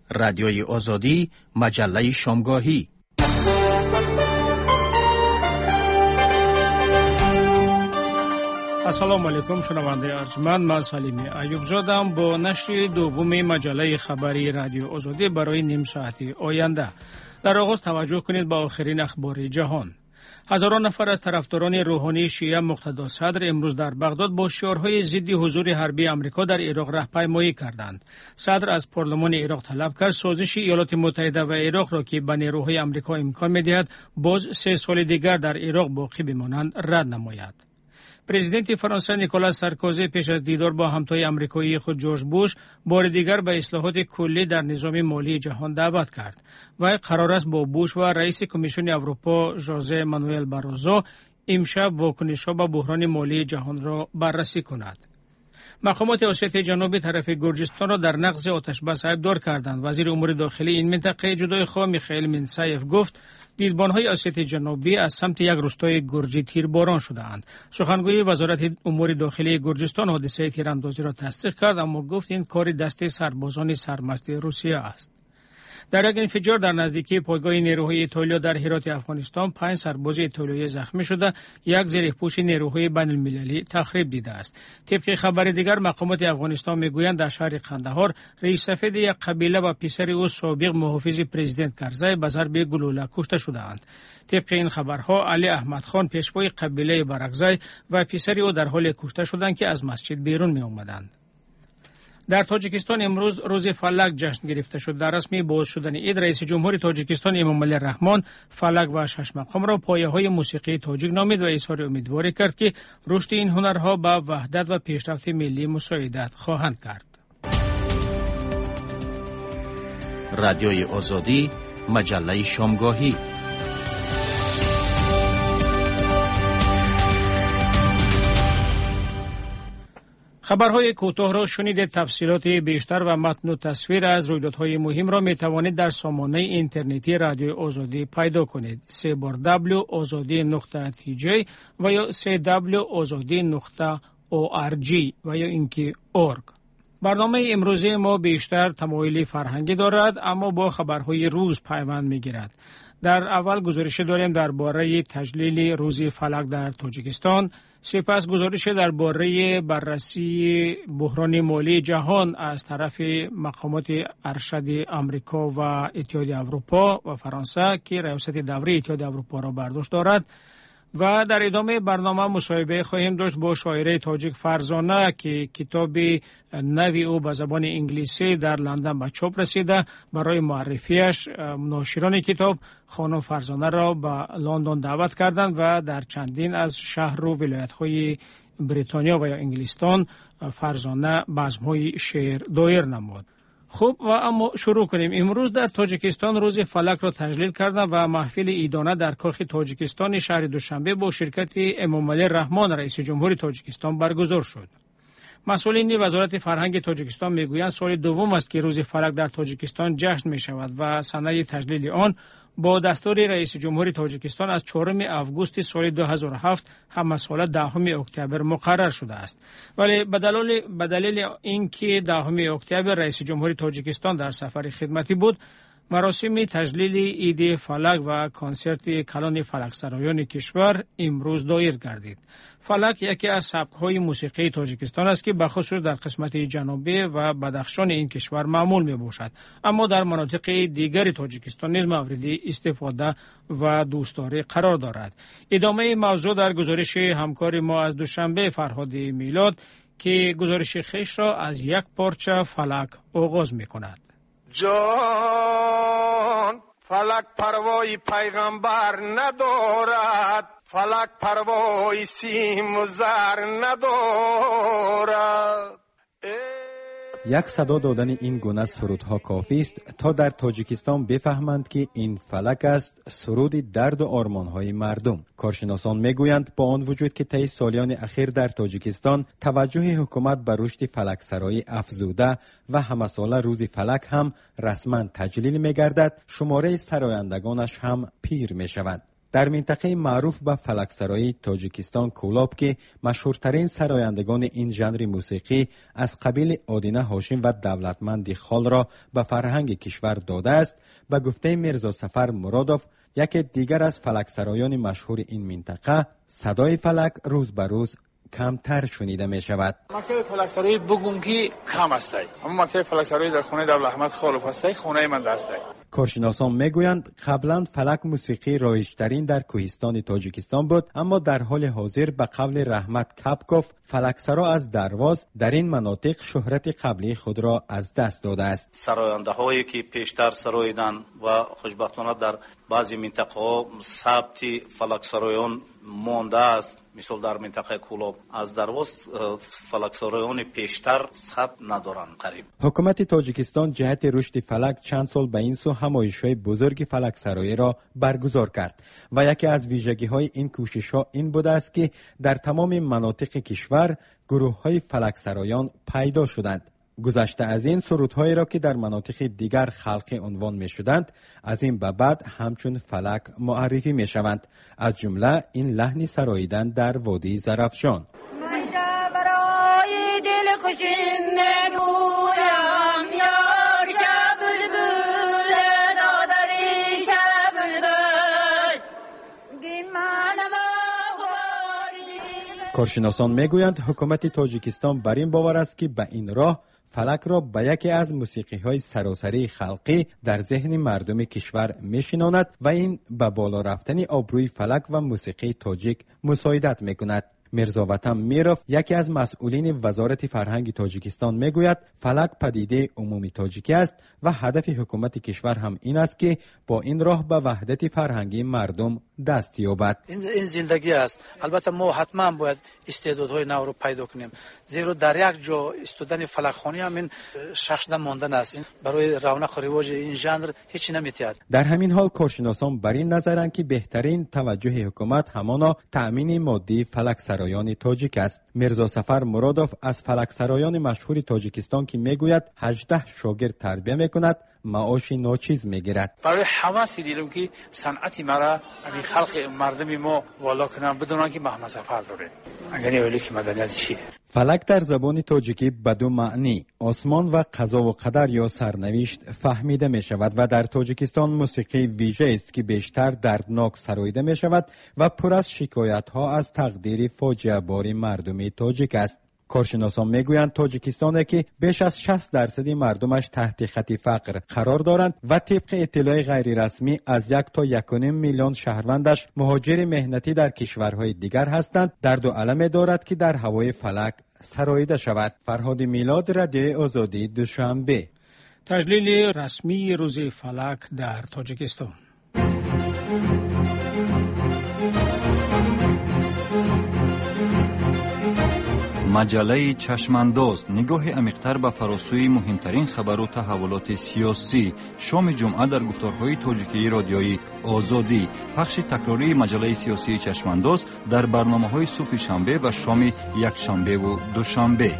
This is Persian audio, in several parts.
رادیوی آزادی، مجله شامگاهی. السلام علیکم شنونده ارجمند، من سلیمی ایوب زادم با نشر دوم مجله خبری رادیو آزادی برای نیم ساعتی آینده. در آغاز توجه کنید به آخرین اخبار جهان. هزاران نفر از طرفداران روحانی شیعه مقتدا صدر امروز در بغداد با شعارهای ضد حضور حربی آمریکا در عراق راهپیمایی کردند. صدر از پارلمان عراق طلب کرد سازش ایالات متحده و عراق را که به نیروهای آمریکا امکان می‌دهد باز 3 سال دیگر در عراق باقی بمانند رد نماید. پرزیدنت فرانسه نیکولاس سارکوزی پیش از دیدار با همتای آمریکایی خود جورج بوش بار دیگر به اصلاحات کلی در نظام مالی جهان دعوت کرد. وی قرار است با بوش و رئیس کمیسیون اروپا ژوزه مانوئل باروزو امشب واکنش‌ها به بحران مالی جهان را بررسی کند. مقامات اسیای جنوبی طرف گرجستان را در نقض آتشبس ایبدار کردند. وزیر امور داخلی این منطقه جدایخواه میخائیل مینسایف گفت دیدبان‌های اسیای جنوبی از سمت یک روستای گرجی تیرباران شده‌اند. سخنگوی وزارت امور داخلی گرجستان حادثه تیراندازی را تصدیق کرد، اما گفت این کار دست سربازان سرمست روسیه است. در یک انفجار در نزدیکی پایگاه نیروهای ایتالیا در هرات افغانستان 5 سرباز ایتالیایی زخمی شده، یک زیرپوش نیروهای بین المللی تخریب دیده است. طبق خبر دیگر مقامات افغانستان میگویند در شهر قندهار رئیس سفید یک قبیله و پسر او سابق محافظ پرزیدنت کرزی به ضرب گلوله کشته شده‌اند. طبق این خبرها علی احمد خان پیشوای قبیله برگزای و پسر او در حال کشته شدند که از مسجد بیرون می آمدند. در تاجیکستان امروز روز فلک جشن گرفته شد. در رسمی باز شدن عید رئیس جمهور تاجیکستان امامعلی رحمان فلک و شش مقام را پایه‌های موسیقی تاجیک نامید و اظهار امیدواری کرد که رشد این هنرها به وحدت و پیشرفت ملی مساعدت خواهند کرد. رادیوی آزادی، مجله شامگاهی. خبرهای کوتاه را شنیدید. تفصیلات بیشتر و متن و تصویر از رویدادهای مهم را می توانید در سامانه اینترنتی رادیو آزادی پیدا کنید. www.azadi.tj و یا www.azadi.org و یا اینکه org. برنامه امروزی ما بیشتر تمایل فرهنگی دارد، اما با خبرهای روز پیوند می گیرد. در اول گزارش داریم درباره تجلیل روز فلک در تاجیکستان، سپس گزارش درباره بررسی بحران مالی جهان از طرف مقامات ارشد آمریکا و اتحادیه اروپا و فرانسه که ریاست دوره اتحادیه اروپا را بر دوش دارد، و در ادامه برنامه مصاحبه خواهیم داشت با شاعره تاجیک فرزانه که کتاب نوی او به زبان انگلیسی در لندن به چاپ رسیده. برای معرفیش ناشران کتاب خانم فرزانه را به لندن دعوت کردند و در چندین از شهر و ولایت‌های بریتانیا و یا انگلستان فرزانه بزم‌های شعر دایر نمود. خب و اما شروع کنیم. امروز در تاجیکستان روز فلک را تجلیل کردند و محفل عیدانه در کاخ تاجیکستان شهر دوشنبه با شرکت امامعلی رحمان رئیس جمهور تاجیکستان برگزار شد. مسئولین وزارت فرهنگ تاجیکستان میگویند سال دوم است که روز فلک در تاجیکستان جشن می شود و سنه تجلیل آن با دستور رئیس جمهور تاجیکستان از 4 آگوست سال 2007 هم سال 10 اکتبر مقرر شده است. ولی به دلیل اینکه 10 اکتبر رئیس جمهور تاجیکستان در سفر خدمتی بود، مراسم تجلیل عید فلک و کنسرت کلان فلک سرایان کشور امروز دایر گردید. فلک یکی از سبک‌های موسیقی تاجیکستان است که بخصوص در قسمت جنوبی و بدخشان این کشور معمول می باشد، اما در مناطق دیگر تاجیکستان نیز مورد استفاده و دوستداری قرار دارد. ادامه موضوع در گزارش همکار ما از دوشنبه فرهاد میلاد که گزارش خویش را از یک پارچه فلک آغاز می کند. جان فلک پروای پیغمبر ندارد، فلک پروای سیم و زر ندارد. یک صدا دادن این گونه سرودها کافی است تا در تاجیکستان بفهمند که این فلک است سرود درد و آرمانهای مردم. کارشناسان میگویند با آن وجود که طی سالیان اخیر در تاجیکستان توجه حکومت به رشد فلک سرایی افزوده و همه ساله روز فلک هم رسما تجلیل میگردد، شماره سرایندگانش هم پیر میشود. در منطقه معروف به فلکسرایی تاجیکستان کولاب که مشهورترین سرایندگان این ژانر موسیقی از قبیل آدینه هاشم و دولتمند خال را به فرهنگ کشور داده است، به گفته میرزا سفر مرادوف، یکی دیگر از فلکسرایان مشهور این منطقه، صدای فلک روز به روز کمتر شنیده می شود. مکتب فلکسرایی بگم که کم است، اما مکتب فلکسرایی در خانه دولت احمد خالف است، خانه من است. کارشناسان میگویند قبلا فلک موسیقی رایجترین در کوهستان تاجیکستان بود، اما در حال حاضر به قول رحمت کپکوف، فلکسرا از درواز در این مناطق شهرت قبلی خود را از دست داده است. سراینده هایی که پیشتر سراییدن و خوشبختانه در بعضی منطقه ها ثبت فلکسرایان مانده است، مثل در منطقه کولاب از درواز فلکسرایان پیشتر ثبت ندارند. قریب حکومت تاجیکستان جهت رشد فلک چند سال به این سو همایش‌های بزرگ فلکسرایی را برگزار کرد و یکی از ویژگی‌های این کوشش‌ها این بوده است که در تمام مناطق کشور گروه‌های فلکسرایان پیدا شدند. گذشته از این سرودهایی را که در مناطق دیگر خلقی عنوان می شدند، از این به بعد همچون فلک معرفی می شوند، از جمله این لحن سراییدن در وادی زرافشان. برای دل خوشم میگویم یار شب بلبل دادری شب بلبل گیمانم. کارشناسان میگویند حکومت تاجیکستان بر این باور است که به این راه فلک را به یکی از موسیقی‌های سراسری خلقی در ذهن مردم کشور می‌شناند و این به بالا رفتن آبروی فلک و موسیقی تاجیک مساعدت می‌کند. میرزا وطن میروف، یکی از مسئولین وزارت فرهنگ تاجیکستان، میگوید فلک پدیده عمومی تاجیکی است و هدف حکومت کشور هم این است که با این راه به وحدت فرهنگی مردم دست یابد. این زندگی است. البته ما حتما باید استعدادهای نو رو پیدا کنیم، زیرا در یک جا استودن فلکخوانی هم این شخص ماندن است. این برای رونق و رواج این ژانر هیچ نمیتیاد. در همین حال کارشناسان بر این نظرند که بهترین توجه حکومت همانا تأمین مادی فلکسرایان تاجیک است. میرزا سفر مرادوف از فلکسرایان مشهور تاجیکستان که میگوید 18 شاگرد تربیت میکند، معاش ناچیز میگیرد. برای حواسی دیدم که صنعتی مرا همین خلق مردمی ما والا کنم بدونن که محمد سفر داره. اگر اولی که مدنیت چیه؟ فلک در زبان تاجیکی به دو معنی، آسمان و قضا و قدر یا سرنوشت فهمیده می شود و در تاجیکستان موسیقی ویژه است که بیشتر دردناک سراییده می شود و پر از شکایت ها از تقدیر فاجعه بار مردم تاجیک است. کارشناسان میگویند تاجیکستان که بیش از 60% مردمش تحت خط فقر قرار دارند و طبق اطلاع غیر رسمی از 1 تا 1.5 میلیون شهروندش مهاجر مهنتی در کشورهای دیگر هستند، درد و الم دارد که در هوای فلک سراییده شود. فرهاد میلاد، رادیو آزادی، دوشنبه. تجلیل رسمی روز فلک در تاجیکستان. مجله چشمانداز، نگاه عمیق‌تر به فراسوی مهمترین خبر و تحولات سیاسی. شام جمعه در گفتارهای تاجیکی رادیویی آزادی. پخش تکراری مجله سیاسی چشمانداز در برنامه‌های صبح شنبه و شام یک شنبه و دوشنبه.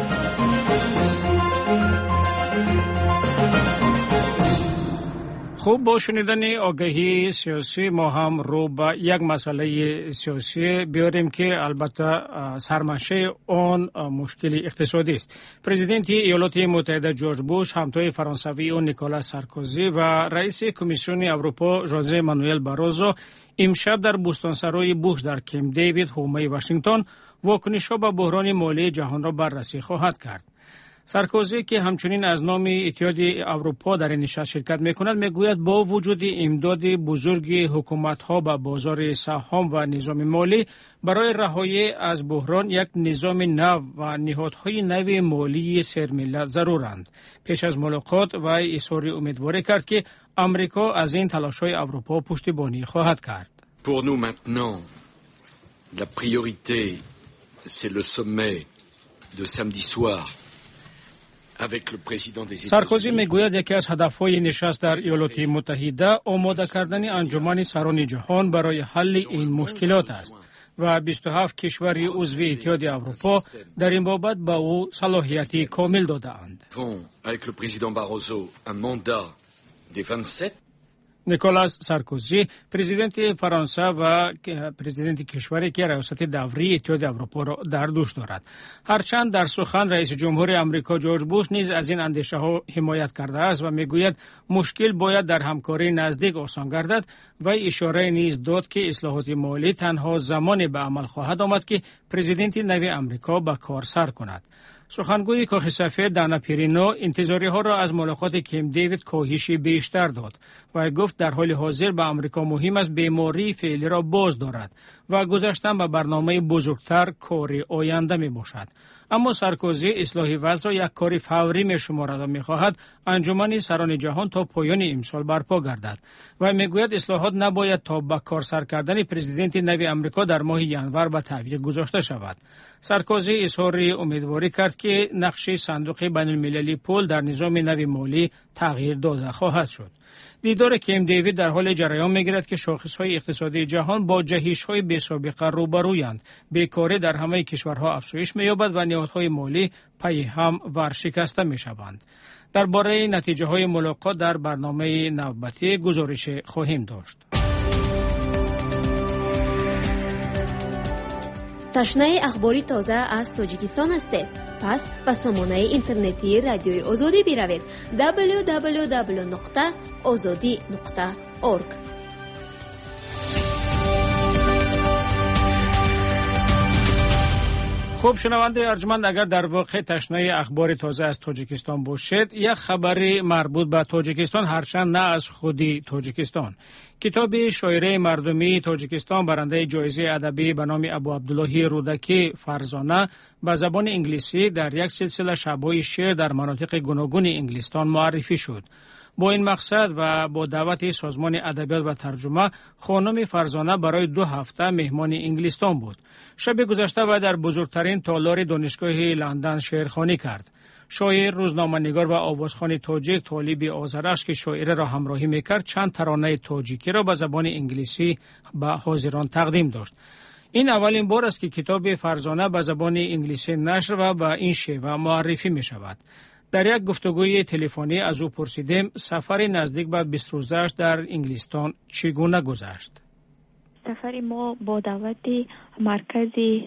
خوب، با شنیدن آگهی سیاسی ما هم رو به یک مسئله سیاسی بیاریم که البته سرمنشه آن مشکل اقتصادی است. پرزیدنت ایالات متحده جورج بوش، همتای فرانسوی اون نیکولاس سارکوزی و رئیس کمیسیون اروپا ژوزه مانوئل باروزو امشب در بوستانسرای بوش در کمپ دیوید، حومه واشنگتن، واکنش‌ها به بحران مالی جهان را بررسی خواهد کرد. سارکوزی که همچنین از نام اتحاد اروپا در این نشست شرکت میکند، میگوید با وجود امداد بزرگ حکومت‌ها به بازار سهام و نظام مالی برای رهایی از بحران یک نظام نو و نهادهای نو مالی سرملت ضرورند. پیش از ملاقات و اظهار امیدواری کرد که امریکا از این تلاش‌های اروپا پشتیبانی خواهد کرد. Pour nous maintenant, la priorité c'est le sommet de samedi soir. سارکوزی میگوید یکی از هدفهای نشست در ایالات متحده آماده کردن انجمن سران جهان برای حل این مشکلات است و 27 کشور عضو اتحاد اروپا در این بابت به او صلاحیتی کامل داده‌اند. نیکولاس سارکوزی پرزیدنت فرانسه و پرزیدنت کشوری که ریاست دوری اتحادیه اروپا را در دوش دارد. هرچند در سخن رئیس جمهور آمریکا جورج بوش نیز از این اندیشه ها حمایت کرده است و میگوید مشکل باید در همکاری نزدیک آسان گردد و اشاره نیز داد که اصلاحات مالی تنها زمانی به عمل خواهد آمد که پرزیدنت نوی آمریکا به کار سر کند. سخنگوی کاخ سفید دانا پیرینو انتظاری ها را از ملاقات کیم دیوید کاهش بیشتر داد و گفت در حال حاضر به آمریکا مهم است بیماری فعلی را باز دارد و گذاشتن به برنامه بزرگتر کاری آینده می باشد. اما سارکوزی اصلاح وضع را یک کاری فوری می شمارد و می خواهد انجمن سران جهان تا پایان امسال برپا گردد و می گوید اصلاحات نباید تا به کار سر کردن پرزیدنت نوی آمریکا در ماه ژانویه به تعویق گذاشته شود. سارکوزی اظهار امیدواری کرد که نقش صندوق بین المللی پول در نظام نوی مالی تغییر داده خواهد شد. دیدار کیم دیوید در حال جریان می‌گیرد که شاخص‌های اقتصادی جهان با جهش‌های بی‌سابقه روبرویند. بیکاری در همه کشورها افزایش می‌یابد و نهادهای مالی پای هم ورشکسته می‌شوند. درباره نتیجه‌های ملاقات در برنامه نوبتی گزارش خواهیم داشت. تشنه اخباری تازه از تاجیکستان هستید؟ پس به سامانه اینترنتی رادیوی آزادی بروید www.azadi.org. خوب شنونده ارجمند، اگر در واقع تشنه اخبار تازه از تاجیکستان باشید، یک خبری مربوط به تاجیکستان هرچند نه از خودی تاجیکستان. کتاب شاعری مردمی تاجیکستان برنده جایزه ادبی به نام ابو عبدالله رودکی فرزانه به زبان انگلیسی در یک سلسله شب‌های شعر در مناطق گوناگون انگلستان معرفی شد. با این مقصد و با دعوت سازمان ادبیات و ترجمه، خانم فرزانه برای 2 هفته مهمان انگلستان بود. شب گذشته و در بزرگترین تالار دانشگاه لندن شعرخوانی کرد. شاعر، روزنامه‌نگار و آوازخوان تاجیک طالب آذرش که شاعر را همراهی میکرد چند ترانه تاجیکی را به زبان انگلیسی به حاضران تقدیم داشت. این اولین بار است که کتاب فرزانه به زبان انگلیسی نشر و به این شیوه معرفی می شود. در یک گفتگوی تلفنی از او پرسیدیم سفر نزدیک به 20 روزش در انگلستان چگونه گذشت. سفر ما با دعوت مرکز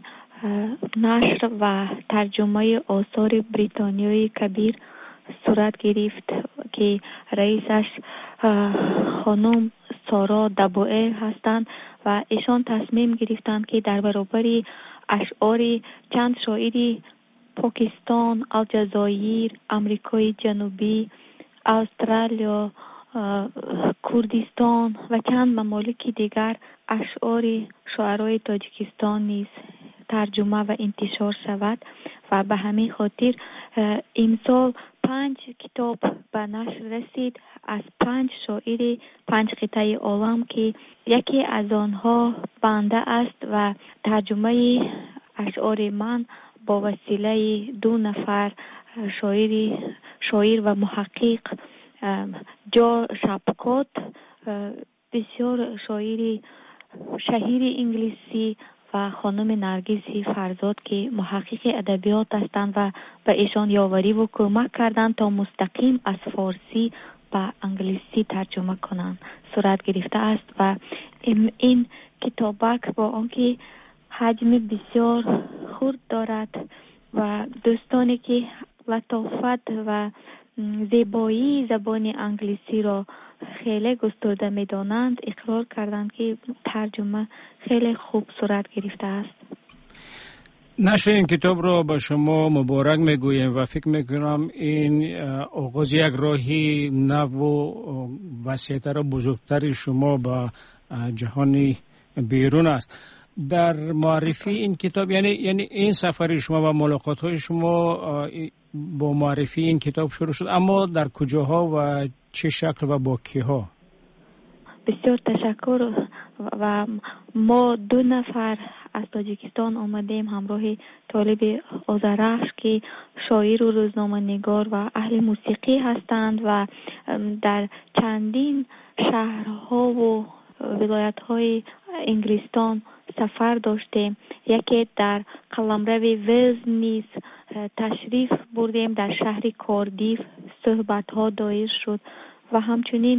نشر و ترجمه آثار بریتانیایی کبیر صورت گرفت که رئیسش خانم سارا دبوئه هستند و ایشان تصمیم گرفتند که در برابر اشعار چند شاعری پاکستان، الجزایر، امریکای جنوبی، استرالیا، کردستان و چند ممالک دیگر اشعار شاعرای تاجیکستان نیز ترجمه و انتشار شود و به همین خاطر امسال 5 کتاب به نشر رسید از 5 شاعر 5 قطعه عالم که یکی از آنها بنده است و ترجمه اشعار من با وسیله 2 نفر شاعر و محقق جو شپکوت، بسیار شاعر شهیر انگلیسی و خانم نرگس فرزاد که محقق ادبیات هستند و به ایشان یاوری و کمک کردند تا مستقیم از فارسی به انگلیسی ترجمه کنند صورت گرفته است و این کتابک با آنکه حجم بسیار خرد دارد و دوستانی که لطافت و زیبایی زبان انگلیسی را خیلی گسترده می دانند اقرار کردند که ترجمه خیلی خوب صورت گرفته است. نشر این کتاب را به شما مبارک میگویم و فکر میکنم این آغاز یک راهی نو و وسیع‌تر و بزرگتر شما به جهان بیرون است. در معرفی این کتاب یعنی این سفر شما و ملاقات های شما با معرفی این کتاب شروع شد، اما در کجاها و چه شکل و با کیها؟ بسیار تشکر و ما 2 نفر از تاجیکستان آمدیم همراه طالب آذرخش که شاعر و روزنامه نگار و اهل موسیقی هستند و در چندین شهرها و ولایت‌های انگلستان سفر داشتیم. یکی در قلمرو ویلز نیز تشریف بردیم، در شهر کاردیف صحبت‌ها دایر شد و همچنین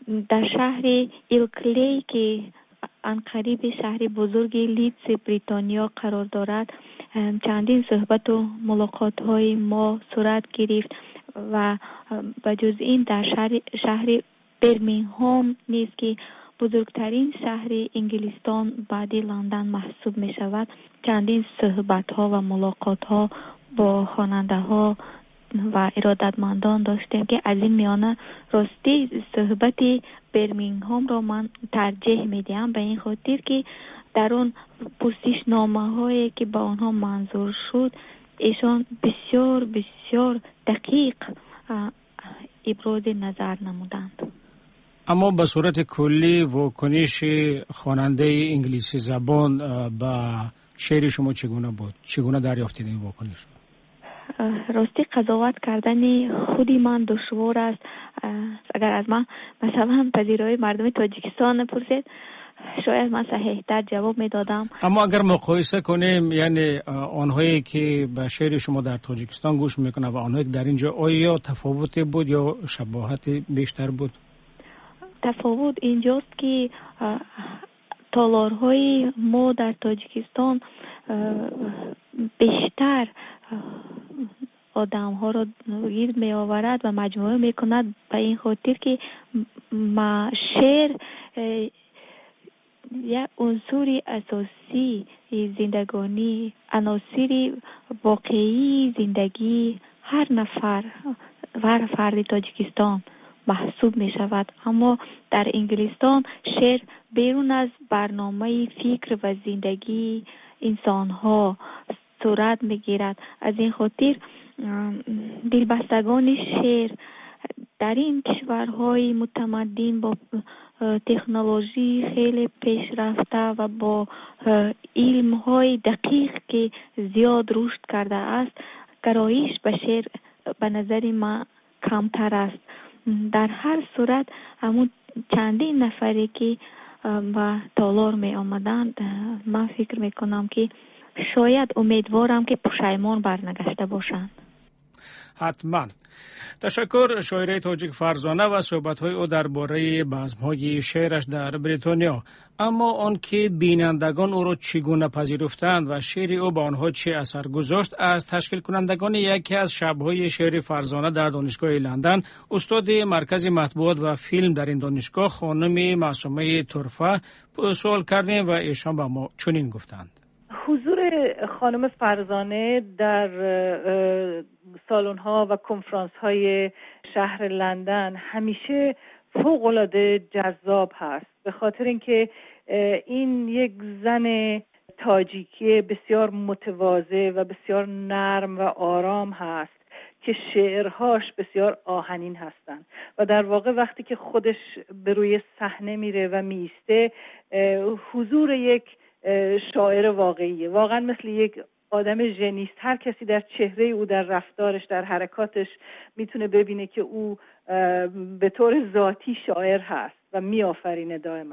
در شهر ایلکلی که انقریب شهر بزرگ لیدز بریتانیا قرار دارد چندین صحبت و ملاقات های ما صورت گرفت و بجز این در شهر برمینگهام نیز که بزرگترین شهر انگلستان بعد لندن محسوب می شود چندین صحبت ها و ملاقات ها با خواننده ها و ارادتمندان داشتیم که از این میانه راستی صحبت برمینگهام را من ترجیح میدیم به این خاطر که در اون پرسش نامه هایی که با آنها منظور شد ایشان بسیار بسیار دقیق ابراز نظر نمودند. اما به صورت کلی واکنش خواننده انگلیسی زبان به شعر شما چگونه بود؟ چگونه دریافتید این واکنش؟ راستی قضاوت کردن خودی من دشوار است. اگر از من مثلا پذیرای مردم تاجیکستان پرسید شاید من صحیح‌تر جواب میدادم. اما اگر مقایسه کنیم یعنی آنهایی که به شعر شما در تاجیکستان گوش میکنه و آنهایی که در اینجا آیا تفاوتی بود یا شباهت بیشتر بود؟ تفاوت اینجاست که تالارهای ما در تاجیکستان بیشتر آدم ها را گرد می آورد و مجموعه می کند به این خاطر که شعر یک عنصر اساسی زندگانی، عناصر واقعی زندگی هر نفر و فرد تاجیکستان محسوب می شود. اما در انگلستان شعر بیرون از برنامه فکر و زندگی انسان ها صورت می گیرد. از این خاطر دلبستگان شعر در این کشورهای متمدن با تکنولوژی خیلی پیشرفته و با علم‌های دقیق که زیاد رشد کرده است گرایش به شعر به نظر من کمتر است. در هر صورت همون چندین نفری که به تالار می آمدند من فکر می کنم که شاید امیدوارم که پشیمان برنگشته باشند. حتما. تشکر شاعره تاجیک فرزانه و صحبت‌های او درباره بزم‌های شعرش در بریتانیا. اما آن که بینندگان او را چگونه پذیرفتند و شعر او به آنها چه اثر گذاشت از تشکیل کنندگان یکی از شب‌های شعر فرزانه در دانشگاه لندن استاد مرکز مطبوعات و فیلم در این دانشگاه خانم معصومه طرفه سوال کردیم و ایشان به ما چنین گفتند. حضور خانم فرزانه در سالن‌ها و کنفرانس‌های شهر لندن همیشه فوق‌العاده جذاب هست، به خاطر اینکه این یک زن تاجیکی بسیار متواضع و بسیار نرم و آرام هست که شعرهاش بسیار آهنین هستند و در واقع وقتی که خودش به روی صحنه میره و میسته حضور یک شاعر واقعیه، واقعا مثل یک آدم ژنیست. هر کسی در چهره او، در رفتارش، در حرکاتش میتونه ببینه که او به طور ذاتی شاعر هست و میآفرینه دائما.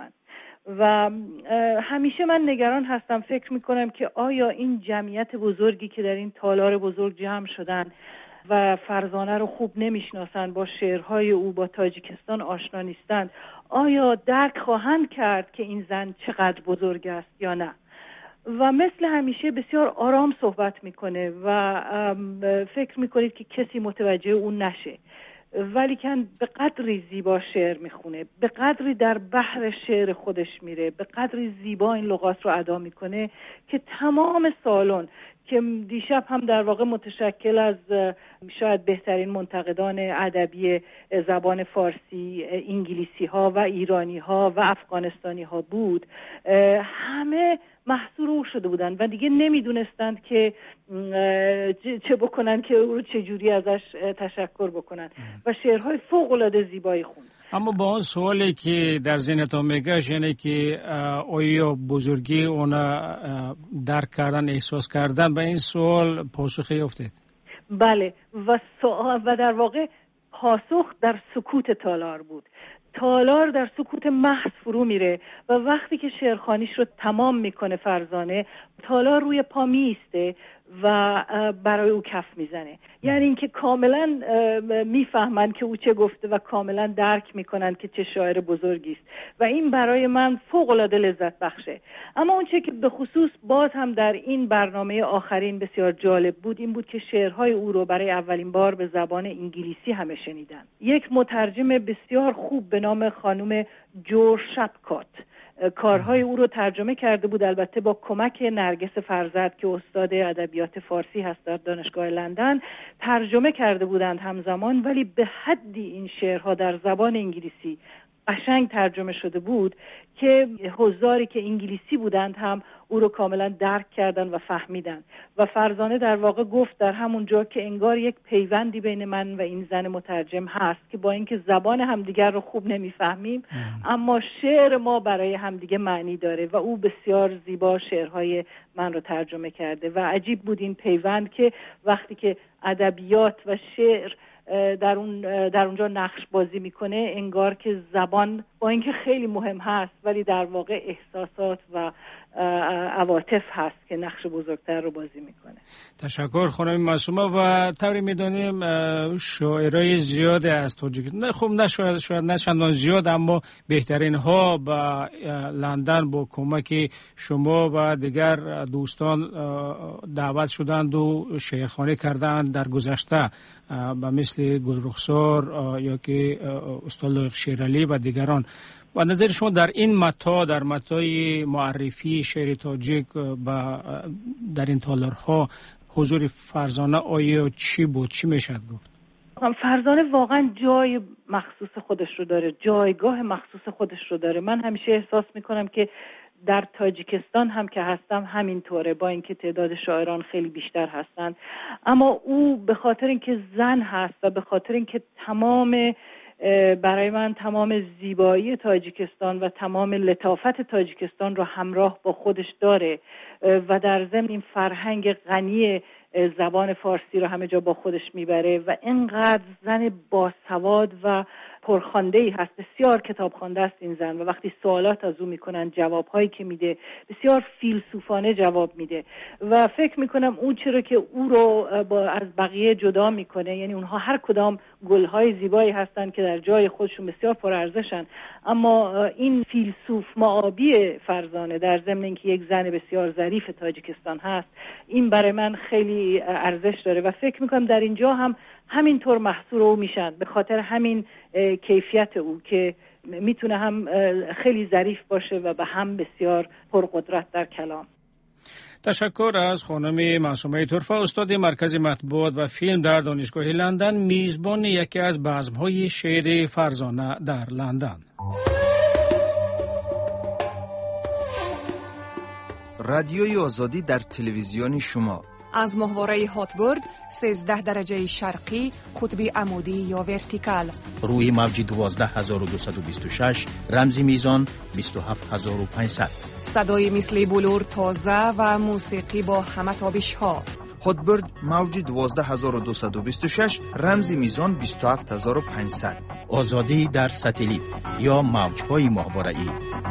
و همیشه من نگران هستم، فکر میکنم که آیا این جمعیت بزرگی که در این تالار بزرگ جمع شدن و فرزانه رو خوب نمیشناسن، با شعرهای او با تاجیکستان آشنا نیستند، آیا درک خواهند کرد که این زن چقدر بزرگ است یا نه؟ و مثل همیشه بسیار آرام صحبت میکنه و فکر میکنید که کسی متوجه اون نشه، ولی کن به قدری زیبا شعر میخونه، به قدری در بحر شعر خودش میره، به قدری زیبا این لغات رو ادا میکنه که تمام سالن که دیشب هم در واقع متشکل از شاید بهترین منتقدان ادبی زبان فارسی، انگلیسی ها و ایرانی ها و افغانستانی ها بود، همه محصور او شده بودن و دیگه نمیدونستند که چه بکنن، که او رو چجوری ازش تشکر بکنن و شعرهای فوق‌العاده زیبایی خوند. اما با اون سوالی که در ذهنتون میگشت، یعنی که آیا بزرگی اونا درک کردن، احساس کردن، به این سوال پاسخی یافتید؟ بله، و در واقع پاسخ در سکوت تالار بود. تالار در سکوت محض فرو میره و وقتی که شعرخوانیش رو تمام میکنه فرزانه، تالار روی پا میسته و برای او کف میزنه. یعنی اینکه کاملا میفهمن که او چه گفته و کاملا درک میکنن که چه شاعر بزرگی است و این برای من فوق العاده لذت بخشه. اما اون چه که به خصوص باز هم در این برنامه آخرین بسیار جالب بود این بود که شعرهای او رو برای اولین بار به زبان انگلیسی همه شنیدن. یک مترجم بسیار خوب به نام خانم جو شپکات کارهای او رو ترجمه کرده بود، البته با کمک نرگس فرزد که استاد ادبیات فارسی هست در دانشگاه لندن ترجمه کرده بودند همزمان، ولی به حدی این شعرها در زبان انگلیسی قشنگ ترجمه شده بود که حضاری که انگلیسی بودند هم او رو کاملا درک کردن و فهمیدن و فرزانه در واقع گفت در همون جا که انگار یک پیوندی بین من و این زن مترجم هست که با اینکه زبان همدیگر رو خوب نمیفهمیم اما شعر ما برای همدیگه معنی داره و او بسیار زیبا شعرهای من رو ترجمه کرده و عجیب بود این پیوند که وقتی که ادبیات و شعر در اونجا نقش بازی میکنه انگار که زبان با اینکه خیلی مهم هست ولی در واقع احساسات و عواطف هست که نقش بزرگتر رو بازی میکنه. تشکر خانم معصومه. و طوری میدونیم شاعرای زیاد از تاجیکستان خب شاید نه چندان زیاد اما بهترین ها به لندن با کمک شما و دیگر دوستان دعوت شدند و شعرخوانی کردند در گذشته به مثل گلرخسار یا که استاد لایق شیرعلی و دیگران. و نظر شما در این متا در متای معرفی شعر تاجیک در این تالارها حضور فرزانه آیا چی بود؟ چی میشد گفت؟ فرزانه واقعا جای مخصوص خودش رو داره، جایگاه مخصوص خودش رو داره. من همیشه احساس میکنم که در تاجیکستان هم که هستم همینطوره، با اینکه تعداد شاعران خیلی بیشتر هستند، اما او به خاطر اینکه زن هست و به خاطر اینکه برای من تمام زیبایی تاجیکستان و تمام لطافت تاجیکستان رو همراه با خودش داره و در ضمن این فرهنگ غنی زبان فارسی رو همه جا با خودش میبره و اینقدر زن باسواد و پرخوانده‌ای هست، بسیار کتاب خوانده است این زن و وقتی سوالات از او میکنن جوابهایی که میده بسیار فیلسوفانه جواب میده و فکر میکنم اون چرا که او رو از بقیه جدا میکنه، یعنی اونها هر کدام گلهای زیبایی هستن که در جای خودشون بسیار پرارزشن، اما این فیلسوف معابی فرزانه در ضمن اینکه یک زن بسیار ظریف تاجیکستان هست این برای من خیلی ارزش داره و فکر میکنم در اینجا هم همینطور محصور او میشن به خاطر همین کیفیت او که میتونه هم خیلی ظریف باشه و به هم بسیار پرقدرت در کلام. تشکر از خانم معصومه طرفه، استاد مرکز مطبوعات و فیلم در دانشگاه لندن، میزبان یکی از بزم‌های شعر فرزانه در لندن. رادیوی آزادی در تلویزیون شما از ماهواره هاتبورد 13 درجه شرقی قطبی عمودی یا ورتیکال روی موج 12226 رمزی میزان 27500 صدای مثل بلور تازه و موسیقی با همه تابش ها. هاتبورد موج 12226 رمزی میزان 27500 آزادی در ستلیت یا موج‌های ماهواره‌ای.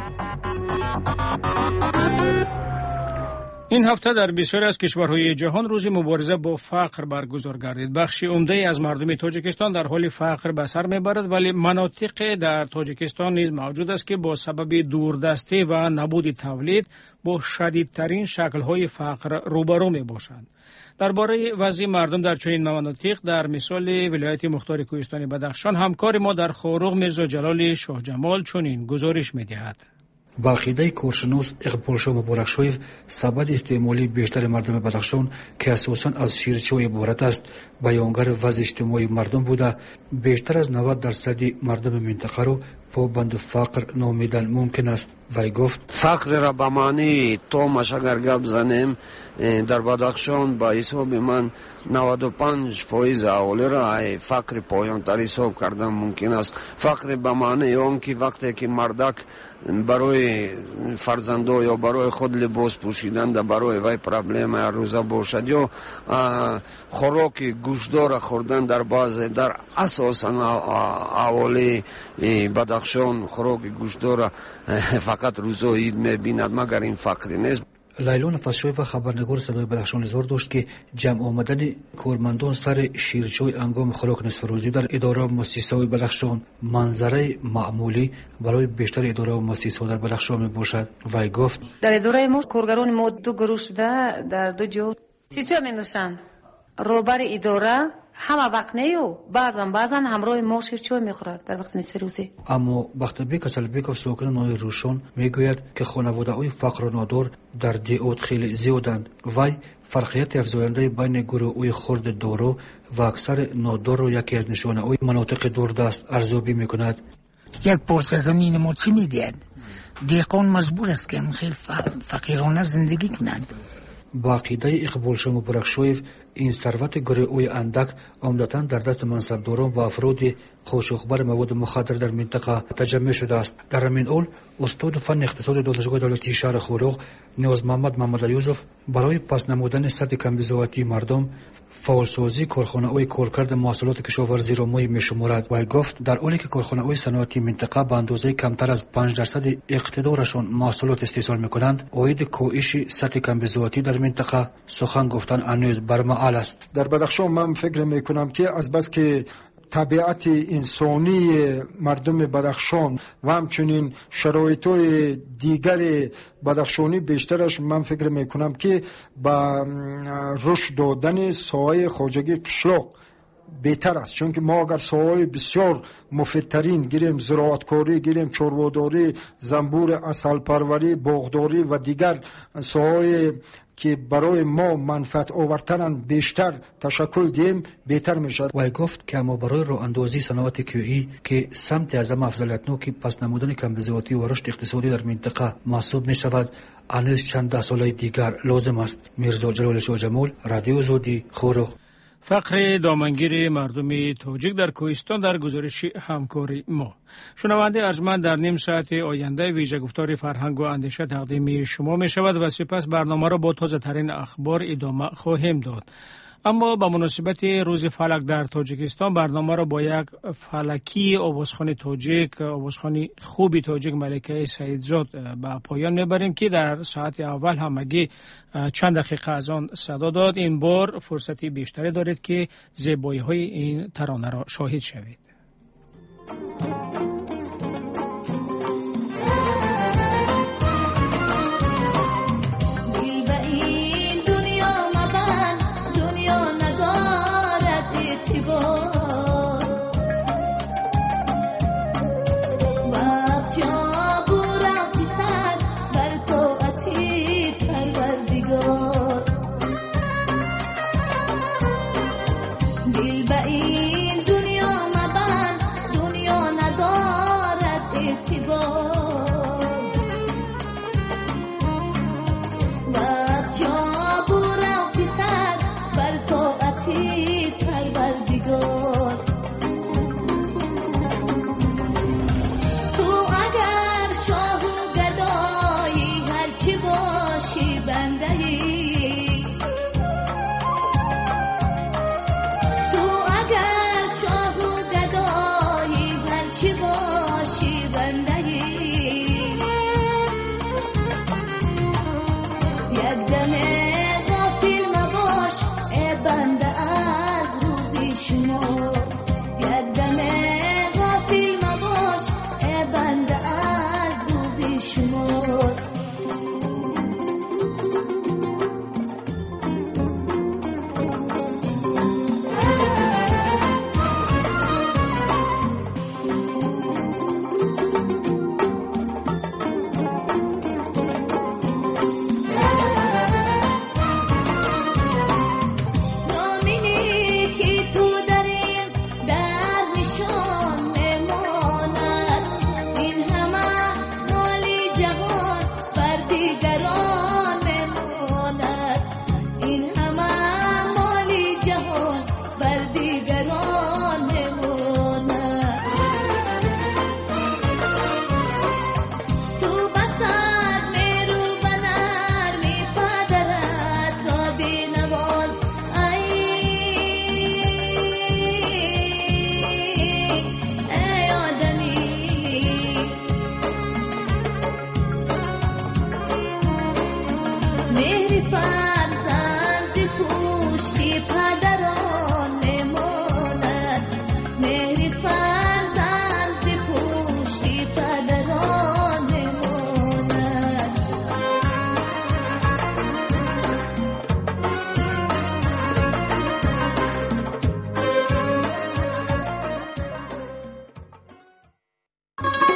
این هفته در بسیاری از کشورهای جهان روز مبارزه با فقر برگزار گردید. بخشی عمده از مردم تاجیکستان در حال فقر به سر میبرد، ولی مناطق در تاجیکستان نیز موجود است که با سبب دوردستی و نبود تولید با شدیدترین شکل‌های فقر روبرو میباشند. درباره وضع مردم در چنین مناطق در مثال ولایت مختار کوهستانی بدخشان همکار ما در خاروغ میرزا جلال شاه جمال چنین گزارش می‌دهد. با عقیده کارشناس اقبال شاه مبارکشویف سبد استعمالی بیشتر مردم بدخشان که اساساً از شیرچه عبارت است بیانگر وضع اجتماعی مردم بوده، بیشتر از 90% مردم منطقه رو پابند فقر نامیدن ممکن است. وی گفت فقر را به معنی تومش اگر گپ زنیم در بدخشان با حساب من 95% اهالی را فقر پایان تر حساب کردن ممکن است. فقر به معنی اون که وقتی که مردک برای فرزندو یا برای خود لباس پوشیدن در برای وی پرابلم روزه باشد یا خوراک گوشتدار خوردن در اساسا اهالی بدخشان خوراک گوشتدار فقط روزه عید میبیند، مگر این فقر نیست. لیلا نفسشوی و خبرنگار صدای بدخشان اظهار داشت که جمع آمدن کارمندان سر شیرچوی انگام خلاق نصف روزی در اداره و مؤسسه‌های بدخشان منظره معمولی برای بیشتر اداره و مؤسسه‌ها در بدخشان میباشد. وی گفت در اداره ما کارگران ما دو گروه شده در دو جا چیزا می‌نوشند. روبر اداره همه وقت نیو بعضا همراه ما شیرچوی میخورد در وقت نصف روزی. اما بختبیک اصلبیکوف ساکن نوع روشن میگوید که خانواده‌های فقر و نادار در دیوت خیلی زیادند. وی فرقیت افزاینده بین گروه‌های خرد دارو و اکثر نادار رو یکی از نشانه‌های مناطق دوردست ارزیابی میکند. یک پرسه زمین ما چی میدهد؟ دیقان مجبور است که خیلی فقیرانه زندگی کنند. با عقیده اقبال شما برخشویف این ثروت گروه‌های اندک عمدتاً در دست منصبداران و افراد خوش‌اخبار مواد مخدر در منطقه تجمع شده است. در همین حال استاد فن اقتصاد دانشگاه دولتی شهر خورق نیاز محمد یوسف برای پس نمودن سطح کمبزاعتی مردم فعالسازی کارخانه‌های کارکرد محصولات کشاورزی را مهم می‌شمارد. و گفت در حالی که کارخانه‌های صنعتی منطقه به اندازه کمتر از 5% اقتدارشان محصولات استحصال می‌کنند، عاید کاهش سطح کمبزاعتی در منطقه سخن گفتن هنوز برمحل است. در بدخشان من فکر می‌کنم که از بس که طبیعت انسانی مردم بدخشان و همچنین شرایط‌های دیگر بدخشانی بیشترش من فکر میکنم که با رشد دادن ساحه خواجگی قشلاق بهتر است، چون که ما اگر ساحه بسیار مفیدترین گیریم، زراعتکاری گیریم، چرباداری، زنبور، عسل پروری، باغداری و دیگر ساحه که برای ما منفعت آورترن بیشتر تشکل دیم بهتر میشد. و گفت که اما برای راه اندازی صنعت کیویی که سمت اعظم افضلیت‌ناک پس نمودن کمبزاعتی و رشد اقتصادی در منطقه محسوب می شود، هنوز چند ده سال دیگر لازم است. میرزا جلال شاه جمال، رادیو آزادی، خورق. فقر دامنگیر مردم تاجیک در کوهستان در گزارش همکاری ما. شنونده ارجمند در نیم ساعت آینده ویژه گفتار فرهنگ و اندیشه تقدیم شما می شود و سپس برنامه را با تازه ترین اخبار ادامه خواهیم داد. اما با مناسبت روز فلک در تاجیکستان برنامه را با یک فلکی آوازخوان تاجیک، آوازخوان خوبی تاجیک ملکه سعیدزاد به پایان میبریم که در ساعت اول همگی چند دقیقه از آن صدا داد. این بار فرصتی بیشتری دارید که زیبایی های این ترانه را شاهد شوید.